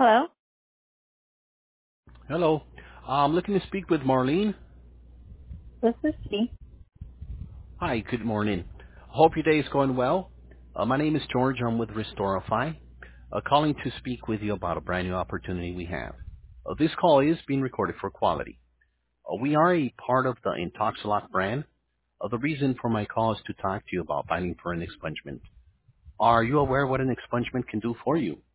Hello, Hello. I'm looking to speak with Marlene. this is she. Hi, good morning. Hope your day is going well. My name is George. I'm with Restorify, calling to speak with you about a brand new opportunity we have. This call is being recorded for quality. We are a part of the Intoxilot brand. The reason for my call is to talk to you about filing for an expungement. Are you aware what an expungement can do for you?